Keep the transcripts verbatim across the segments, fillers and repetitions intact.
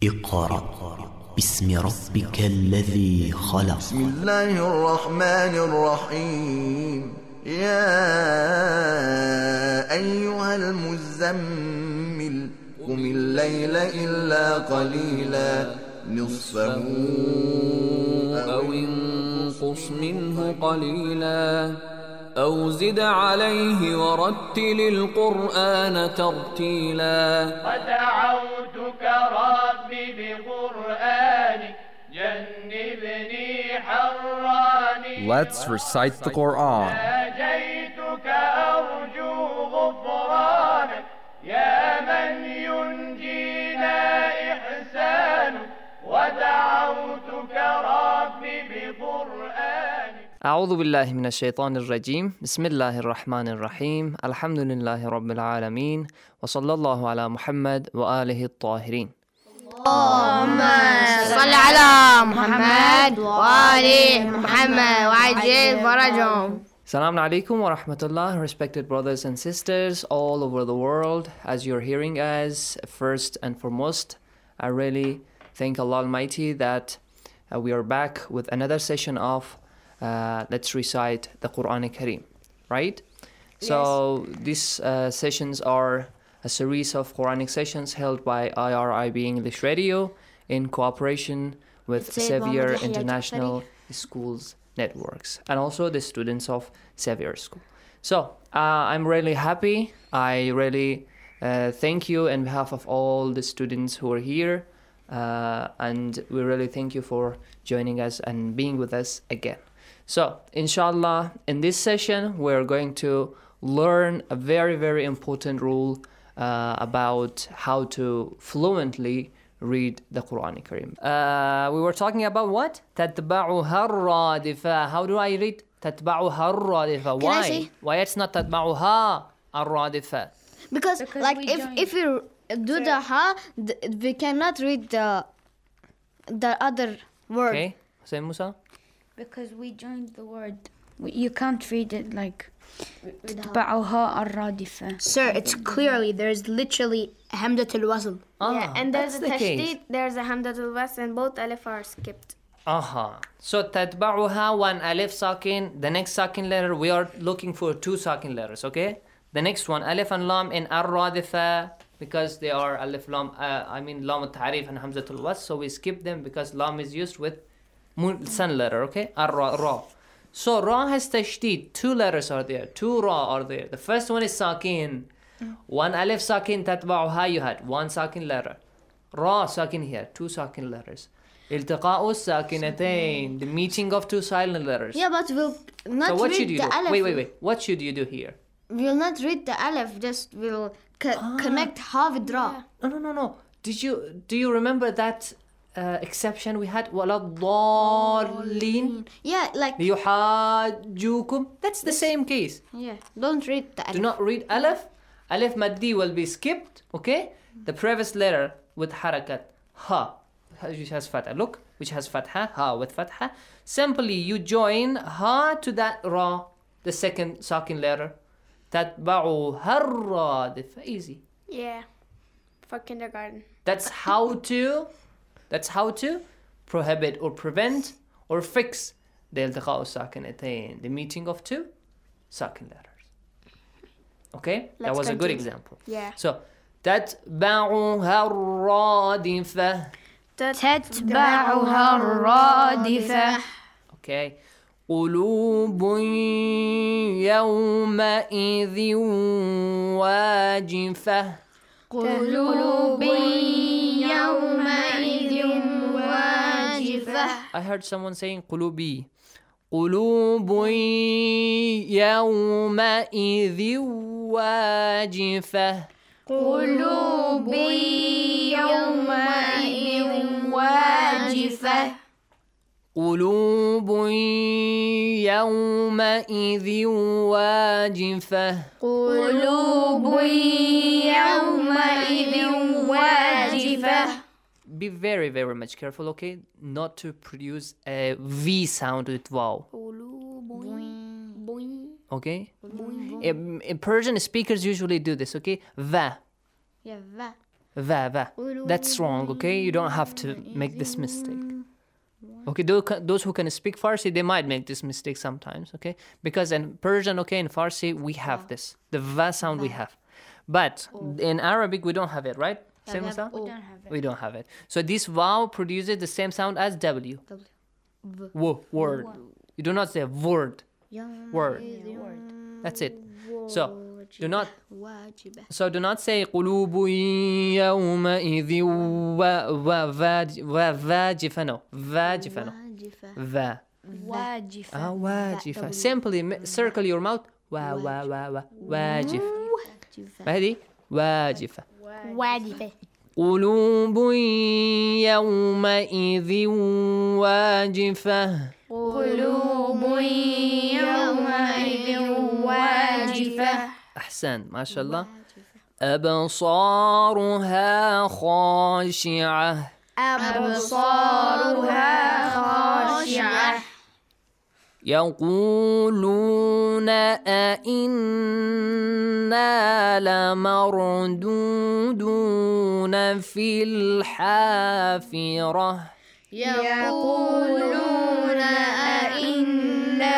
اقرأ باسم ربك الذي خلق. بسم الله الرحمن الرحيم. يا أيها المزمل قم الليل إلا قليلا نصفه أو انقص منه قليلا أو زد عليه ورتل القرآن ترتيلا. ودعوتك ربي بقرآنك جنبني حراني. Let's recite the Quran. ناجيتك أرجو غفرانك يا من ينجينا إحسانك. ودعوتك ربي بقرآنك. أعوذ بالله من الشيطان الرجيم. بسم الله الرحمن الرحيم. الحمد لله رب العالمين وصلى الله على محمد وآله الطاهرين. اللهم صل على محمد وآل محمد وعجل فرجهم. Assalamu alaikum wa rahmatullah, respected brothers and sisters all over the world. As you're hearing us, first and foremost, I really thank Allah Almighty that uh, we are back with another session of uh, Let's Recite the Quran Kareem, right? Yes. So these uh, sessions are a series of Quranic sessions held by I R I B English Radio in cooperation with Xavier International Schools Networks and also the students of Xavier School. So uh, I'm really happy. I really uh, thank you on behalf of all the students who are here, uh, and we really thank you for joining us and being with us again. So inshallah, in this session we're going to learn a very very important rule uh, about how to fluently read the Quran Kareem. Uh, we were talking about what? تتبعها الرادفة. How do I read تتبعها الرادفة? Can I Why? say? Why it's not تتبعها الرادفة? Because, Because like we if joined. if you do the ha, th- we cannot read the the other word. Okay, Hussein Musa? Because we joined the word. We- You can't read it like تتبعها الرادفة. Sir, it's clearly there's literally hamdatul wasl. Ah, Yeah, and there's that's a the case. tashdid, there's a hamdatul wasl, and both alif are skipped. Aha. So تتبعها one alif sakin, the next sakin letter, we are looking for two sakin letters, okay? The next one, alif and lam in ar-radifa, because they are alif lam, uh, I mean lam al-ta'rif and hamzatul wasl, so we skip them because lam is used with sun letter, okay? Ar-ra, ra. So ra has tashdid, two letters are there, two ra are there. The first one is sakin. One alif sakin تتبعها, you had one sakin letter. Ra sakin here, two sakin letters. التقاء الساكنتين, the meeting of two silent letters. Yeah, but we'll not So what read should you the do? alif. Wait, wait, wait. What should you do here? We'll not read the alif. Just we'll co- Ah. connect ha with ra. No, no, no, no. Did you do you remember that uh, exception we had? وَلَا الضَّالِّينَ Yeah, like لِيُحَاجُّوكُمْ. That's the same case. yeah. Don't read the alif. Do not read alif. Alif maddi will be skipped, okay? The previous letter with harakat, ha, which has fatha. Look, which has fatha, ha with fatha. Simply you join ha to that ra, the second sakin letter. تَتْبَعُهَا الرَّادِفَةُ. Easy. Yeah, for kindergarten. That's how to, that's how to prohibit or prevent or fix the التقاء الساكنتين, the meeting of two sakin letters. Okay, that Let's was a good continue. example. Yeah. So تتبعها الرادفة. تتبعها الرادفة. Okay. قلوب يومئذ واجفة. قلوب يومئذ واجفة. I heard someone saying قلوبي. قلوب يومئذ واجفة. قلوب يومئذ واجفة. قلوب يومئذ واجفة. قلوب يومئذ واجفة. Be very very much careful, okay? Not to produce a V sound with wow. Okay? In, in Persian speakers usually do this, okay? Va. Yeah, va. Va, va. That's wrong, okay? You don't have to make this mistake. Okay, those who can speak Farsi, they might make this mistake sometimes, okay? Because in Persian, okay, in Farsi, we have this. The va sound we have. But in Arabic, we don't have it, right? Same sound? We don't have it. We don't have it. So this vowel produces the same sound as W. W. Word. You do not say word. Word. That's it. So do not. So do not say قلوب يومئذ واجفة. No, واجفة. No. Va. واجفة. Ah, واجفة. Simply circle your mouth. Wa wa wa wa واجف. هذه واجفة. واجفة. قلوب يومئذ واجفة. قلوب يومئذ واجفة. أحسن ما شاء الله. أبصارها خاشعة. أبصارها خاشعة. يقولون أئنا لمردودون في الحافرة. يقولون أئنا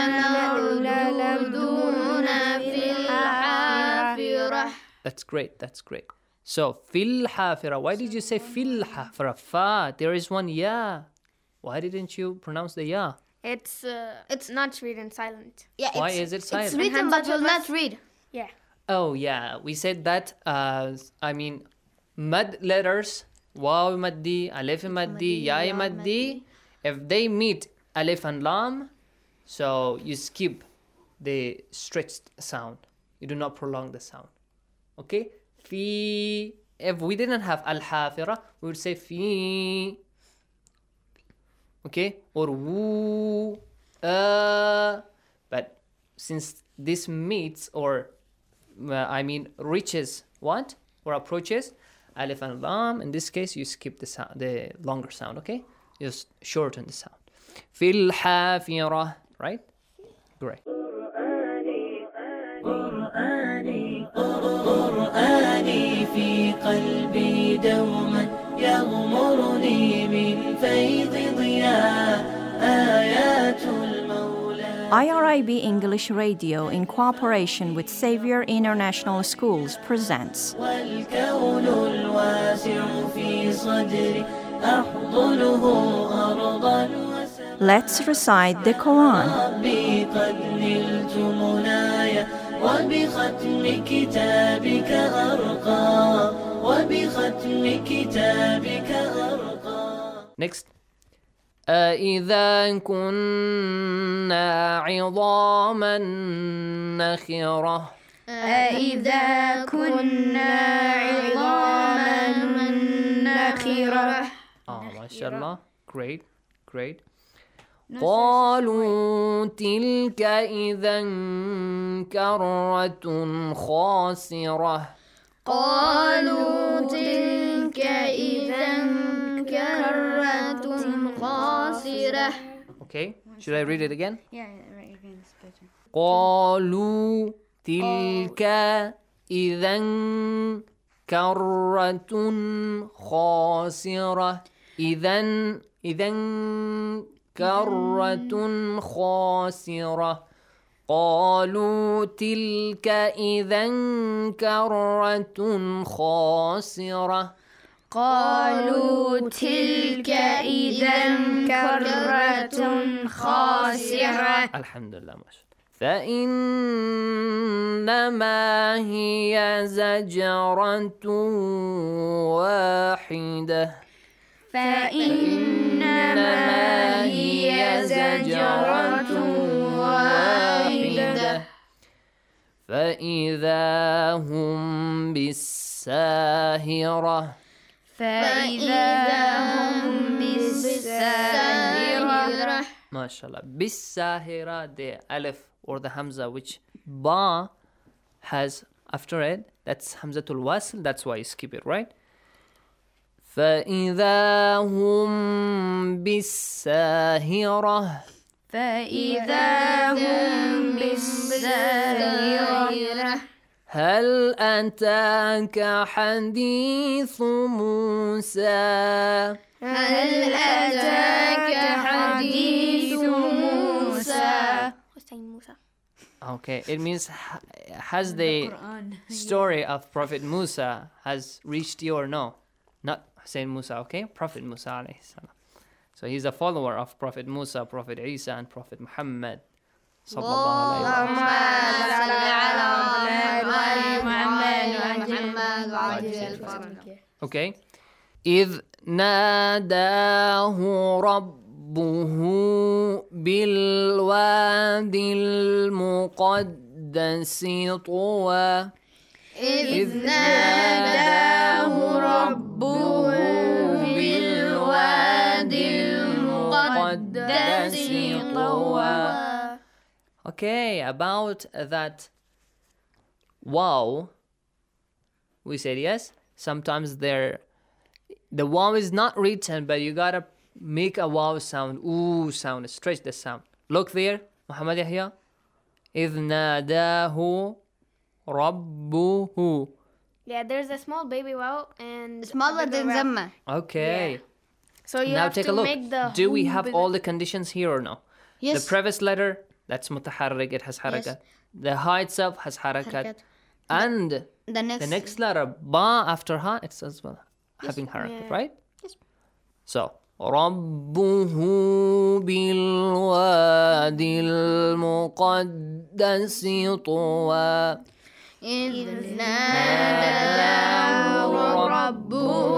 لمردودون في الحافرة. That's great, that's great. So, في الحافرة. Why did you say في الحافرة? Fa, there is one ya. Why didn't you pronounce the ya? It's uh, it's not written silent. Yeah, Why it's, is it silent? It's written but will not read. Yeah. Oh yeah, we said that. Uh, I mean, mad letters, waw maddi, alif maddi, ya maddi. If they meet alif and lam, so you skip the stretched sound. You do not prolong the sound. Okay. Fi. If we didn't have al-hafira, we would say fi. Okay, or woo, uh, but since this meets or uh, I mean reaches what or approaches alif and lam, in this case you skip the sound, the longer sound. Okay, just shorten the sound. Fil hafira, right? Great. قرآني في قلبي دوما يغمرني من فيض ضياء آيات المولى. I R I B English Radio, in cooperation with Xavier International Schools, presents والكون الواسع في صدري أحضنه أرضا وسماء. Let's recite the Quran. ربي قد نلت منايا وبختم كتابك أرقى وبختم كتابك أرقى. Next. أإذا كنا عظاما نخرة. أإذا كنا عظاما نخرة. Oh, mashallah. Great, great. قالوا تلك إذا كرة خاسرة. قالوا تلك إذا كرة خاسرة. Okay, should I read it again? Yeah, right again is better. قالوا تلك إذا كرة خاسرة. إذن إذن كرة خاسرة. قالوا تلك إذا كرة خاسرة. قالوا تلك إذا كرة خاسرة. الحمد لله ما شاء الله. فإنما هي زجرة واحدة. فإنما هي زجرة واحدة. فإذا هم بالساهرة. فإذا هم بالساهرة. ما شاء الله. بالساهرة, the alif or the hamza which ba has after it, that's hamzatul wasl, that's why you skip it, right? فإذا هم بالساهرة. فإذا هم بالساهرة. هل أتاك حديث موسى هل أتاك حديث موسى Okay, it means has the story of Prophet Musa has reached you or no? Not Hussein Musa, okay? Prophet Musa alayhi salam. So he's a follower of Prophet Musa, Prophet Isa, and Prophet Muhammad. Sallallahu alayhi wa sallam. Okay. إذ ناداه ربه بالوادي المقدس طوى إذ ناداه ربه بالوادي المقدس طوى. Okay, about that wow, we said yes. Sometimes there, the wow is not written, but you gotta make a wow sound, ooh sound, stretch the sound. Look there, Muhammad Yahya. إذ ناداه ربه. Yeah, there's a small baby wow and smaller than Zamma. Okay. Yeah. So you now have take to a look. make the Do we have all the conditions here or no? Yes. The previous letter, that's mutaharrik, it has harakat. Yes. The ha itself has harakat. harakat. And the next, the next letter, ba after ha, it's as well yes. having harakat, yeah. right? Yes. So, ربه بالوادي المقدس طوى إذ ناداه ربه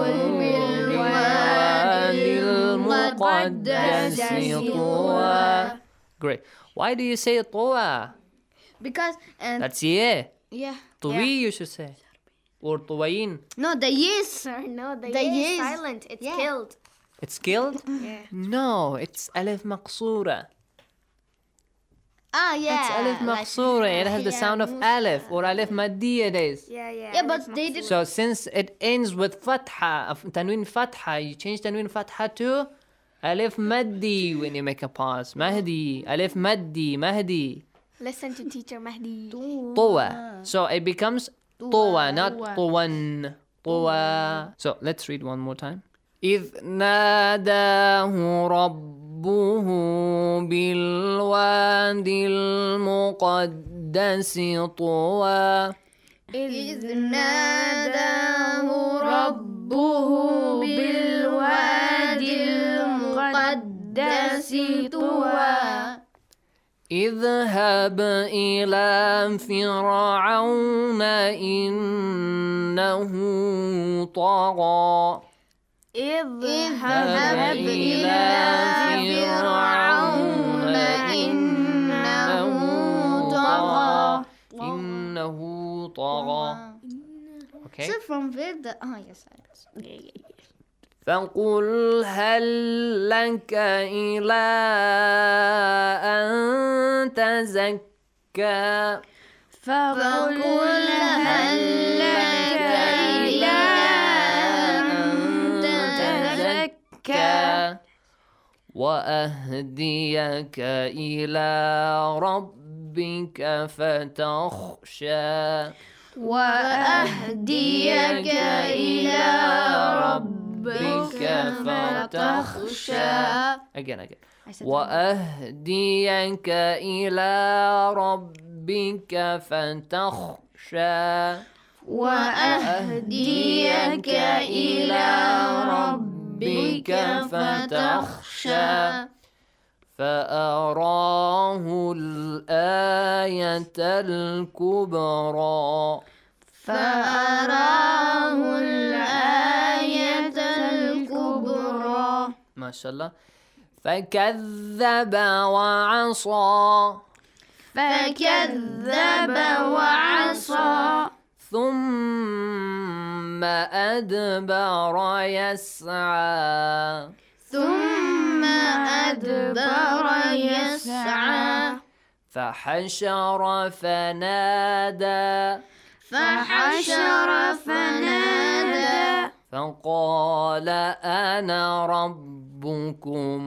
بالوادي المقدس طوى. Great. Why do you say طوى? Because and that's yeah. Yeah. طوي yeah. you should say. Or طويين. No, the yes. Sir, no, the, the yes is silent. It's yeah. killed. It's killed? Yeah. No, it's alif maqsura. Ah, yeah. It's alif maqsura. It has the sound of alif or alif maddiya days. Yeah, yeah. Yeah, but they did. So since it ends with fatha, of tanween fatha, you change tanween fatha to alif maddi when you make a pause. Mahdi, alif maddi, mahdi. Listen to teacher Mahdi. Tuwa. So it becomes tuwa, not tuwan. Tuwa. So let's read one more time. إذ ناداه ربه بالوادي المقدس طوى إذ ناداه ربه بالوادي المقدس طوى اذهب إلى فرعون إنه طغى اذهب إلى فرعون إنه طغى إنه طغى. Okay. So from where the oh yes. فقل هل لك إلى أن تزكى فقل هل لك إلى وأهديك إلى ربك فتخشى وأهديك إلى ربك فتخشى again again وأهديك إلى ربك فتخشى وأهديك إلى ربك بك فتخشى فأراه الآية الكبرى فأراه الآية الكبرى ما شاء الله فكذب وعصى فكذب وعصى ثم أدبر يسعى ثم أدبر يسعى فحشر فنادى فحشر فنادى فقال أنا ربكم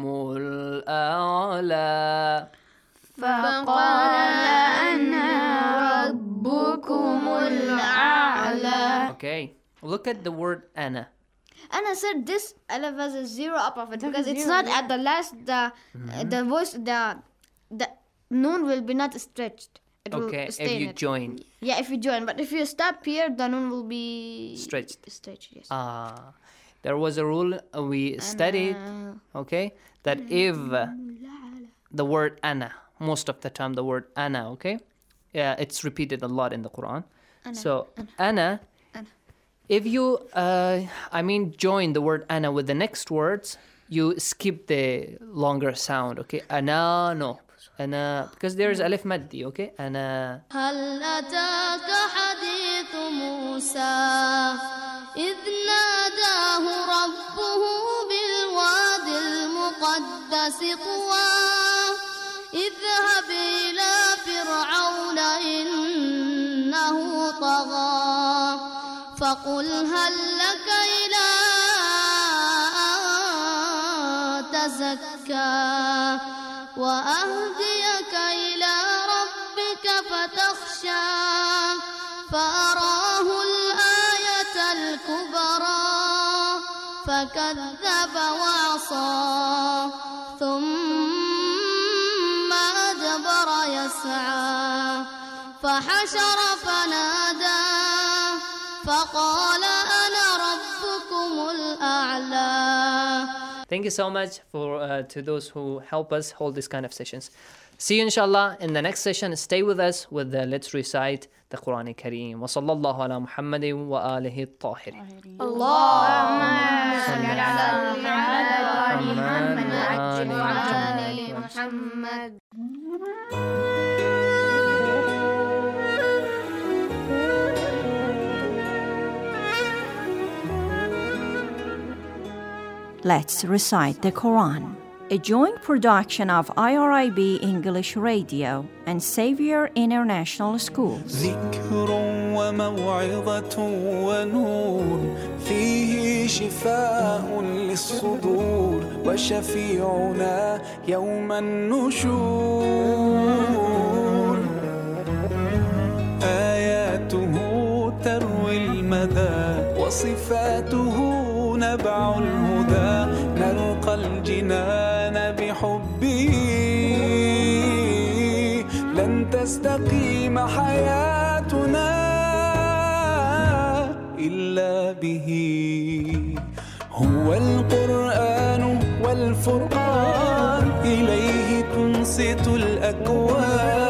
الأعلى فقال أنا ربكم ربكم الأعلى. Okay, look at the word ana. Anna said this alif has a zero up of it because it's zero, not yeah. at the last. The Mm-hmm. the voice the the noon will be not stretched. It Okay, will stay if in you it. join. Yeah, if you join, but if you stop here, the noon will be Stretched. Stretched, yes. Ah, there was a rule uh, we studied, okay, that if uh, the word ana, most of the time the word ana, okay, yeah, it's repeated a lot in the Quran. So ana, if you, uh, I mean, join the word ana with the next words, you skip the longer sound, okay? Ana, no. Ana, because there's alif maddi, okay? Ana. هل أتاك حديث موسى إذ ناداه ربه بالواد المقدس طوى اذهب إلى فرعون إنه طغى فقل هل لك إلى أن تزكى وأهديك إلى ربك فتخشى فأراه الآية الكبرى فكذب وعصى ثم أدبر يسعى فحشر فنادى فقال أنا ربكم الأعلى. Thank you so much for uh, to those who help us hold this kind of sessions. See you inshallah in the next session. Stay with us with the Let's Recite the Quran Kareem. Wa sallallahu ala Muhammadin wa alihi at-tahirin. Allahumma salli ala Muhammad wa ali Muhammad. Let's Recite the Quran, a joint production of I R I B English Radio and Xavier International Schools. ذكر وموعظة ونور فيه شفاء للصدور وشفيعنا يوم النشور آياته تروي المدى وصفاته نبع الهدى نلقى الجنان بحبه لن تستقيم حياتنا إلا به هو القرآن والفرقان إليه تنصت الأكوان